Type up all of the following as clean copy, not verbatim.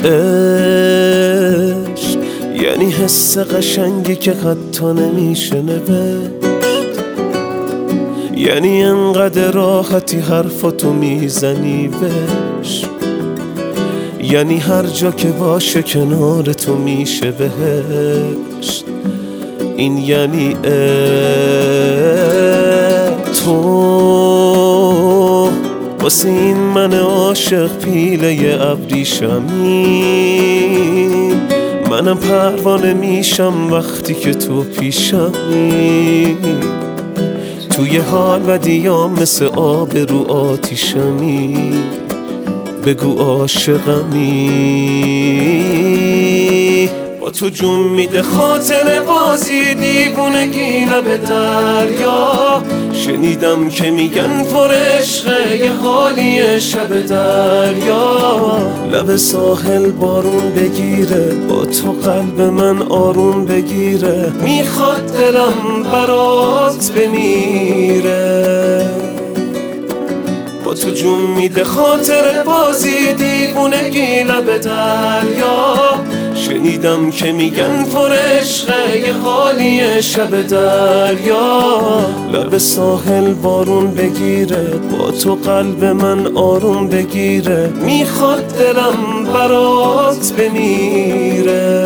عشق یعنی حس قشنگی که حتی نمیشه نوشت، یعنی انقدر راحتی حرفاتو میزنی بهش، یعنی هر جا که باشه کنار تو میشه بهشت. این یعنی تو واسه این من عاشق پیله ابریشمی، منم پروانه میشم وقتی که تو پیشمی، توی حال و دیام مثل آب رو آتیشمی، بگو عاشقمی. با تو جون میده خاطر بازی دیوونگی لب دریا، شنیدم که میگن پر عشقه یه حالی شب دریا، لب ساحل بارون بگیره با تو قلب من آروم بگیره، میخواد دلم برات بمیره. با تو جون میده خاطر بازی دیوونگی لب دریا، شنیدم که میگن پر عشقه یه حالی شب دریا، لب ساحل بارون بگیره با تو قلب من آروم بگیره، میخواد دلم برات بمیره.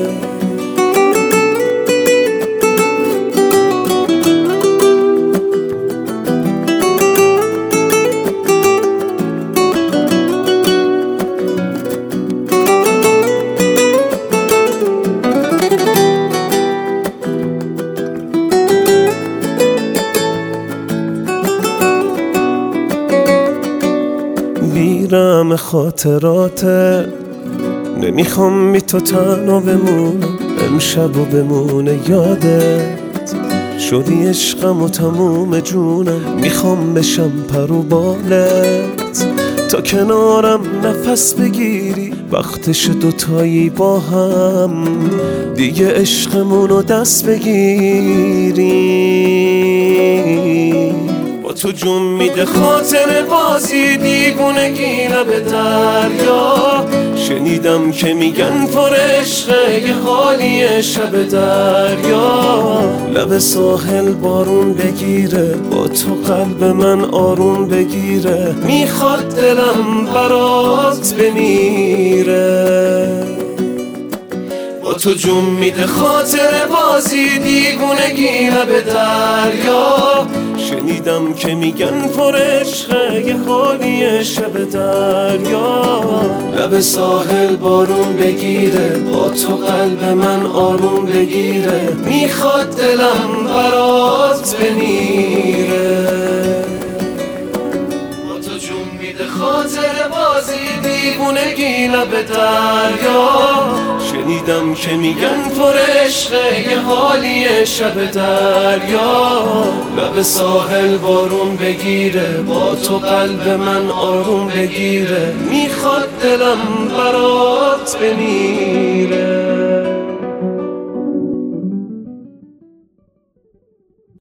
بیرم خاطراته، نمیخوام بی تو تنها بمونم، امشب و بمونه یادت، شدی عشقم و تموم جونم، میخوام بشم پر و بالت، تا کنارم نفس بگیری، وقتش دوتایی با هم دیگه عشقمونو دست بگیری. با تو جون میده خاطر بازی دیوونگی لب دریا، شنیدم که میگن پر عشقه یه حالی شب دریا، لب ساحل بارون بگیره با تو قلب من آروم بگیره، میخواد دلم برات بمیره. با تو جون میده خاطر بازی دیوونگی لب دریا، شنیدم که میگن پر عشقه یه حالی شب دریا، لب ساحل بارون بگیره با تو قلب من آروم بگیره، میخواد دلم برات بمیره. با تو جون میده خاطر بازی دیوونگی لب دریا، شنیدم که میگن پر عشقه یه حالی شب دریا، لب ساحل بارون بگیره با تو قلب من آروم بگیره، میخواد دلم برات بمیره.